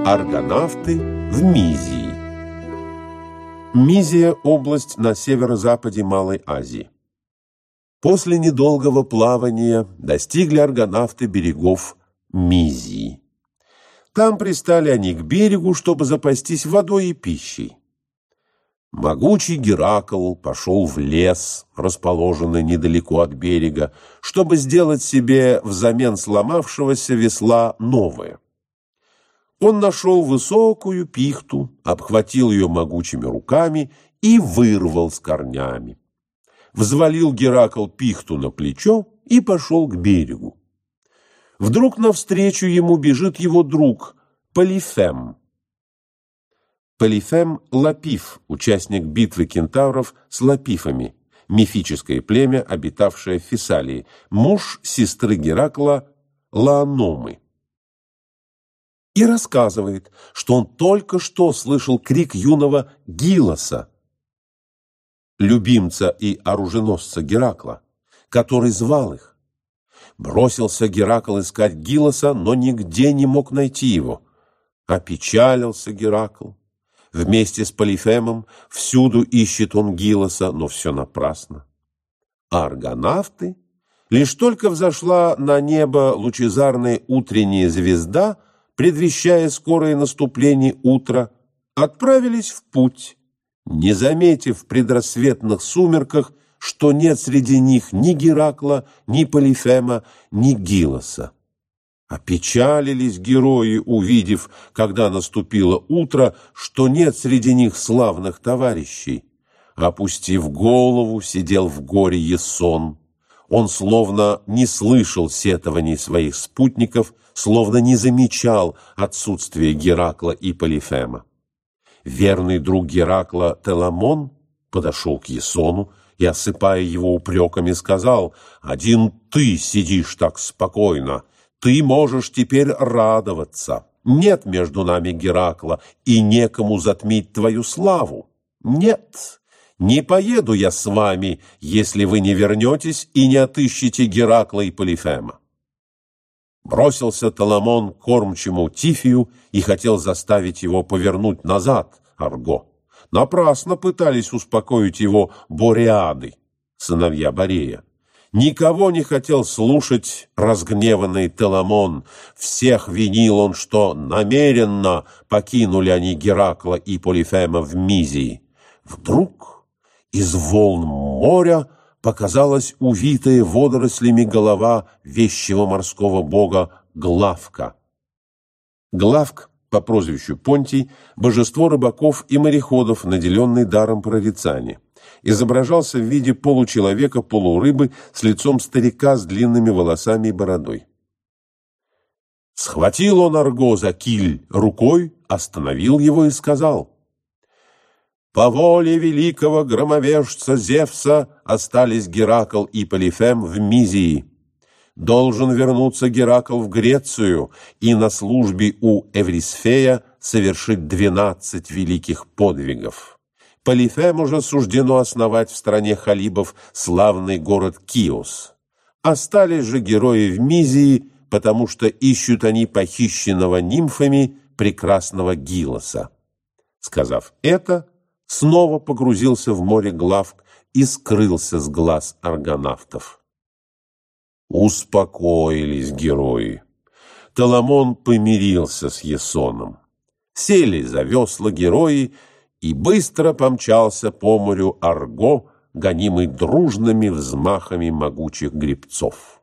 Аргонавты в Мизии. Мизия – область на северо-западе Малой Азии. После недолгого плавания достигли аргонавты берегов Мизии. Там пристали они к берегу, чтобы запастись водой и пищей. Могучий Геракл пошел в лес, расположенный недалеко от берега, чтобы сделать себе взамен сломавшегося весла новое. Он нашел высокую пихту, обхватил ее могучими руками и вырвал с корнями. Взвалил Геракл пихту на плечо и пошел к берегу. Вдруг навстречу ему бежит его друг Полифем. Полифем – Лапиф, участник битвы кентавров с лапифами, мифическое племя, обитавшее в Фессалии, муж сестры Геракла Лаономы. И рассказывает, что он только что слышал крик юного Гилоса, любимца и оруженосца Геракла, который звал их. Бросился Геракл искать Гилоса, но нигде не мог найти его. Опечалился Геракл. Вместе с Полифемом всюду ищет он Гилоса, но все напрасно. А аргонавты, лишь только взошла на небо лучезарная утренняя звезда, предвещая скорое наступление утра, отправились в путь, не заметив в предрассветных сумерках, что нет среди них ни Геракла, ни Полифема, ни Гилоса. Опечалились герои, увидев, когда наступило утро, что нет среди них славных товарищей. Опустив голову, сидел в горе Ясон. Он словно не слышал сетований своих спутников, словно не замечал отсутствия Геракла и Полифема. Верный друг Геракла Теламон подошел к Ясону и, осыпая его упреками, сказал: «Один ты сидишь так спокойно, ты можешь теперь радоваться. Нет между нами Геракла, и некому затмить твою славу. Нет, не поеду я с вами, если вы не вернетесь и не отыщете Геракла и Полифема». Бросился Теламон к кормчему Тифию и хотел заставить его повернуть назад Арго. Напрасно пытались успокоить его Бореады, сыновья Борея. Никого не хотел слушать разгневанный Теламон. Всех винил он, что намеренно покинули они Геракла и Полифема в Мизии. Вдруг из волн моря показалась увитая водорослями голова вещего морского бога Главка. Главк, по прозвищу Понтий, божество рыбаков и мореходов, наделенный даром прорицания, изображался в виде получеловека-полурыбы с лицом старика с длинными волосами и бородой. Схватил он Арго за киль рукой, остановил его и сказал: «По воле великого громовержца Зевса остались Геракл и Полифем в Мизии. Должен вернуться Геракл в Грецию и на службе у Эврисфея совершить 12 великих подвигов. Полифему же суждено основать в стране халибов славный город Киос. Остались же герои в Мизии, потому что ищут они похищенного нимфами прекрасного Гилоса». Сказав это, снова погрузился в море Главк и скрылся с глаз аргонавтов. Успокоились герои. Теламон помирился с Ясоном. Сели за весла герои, и быстро помчался по морю Арго, гонимый дружными взмахами могучих гребцов.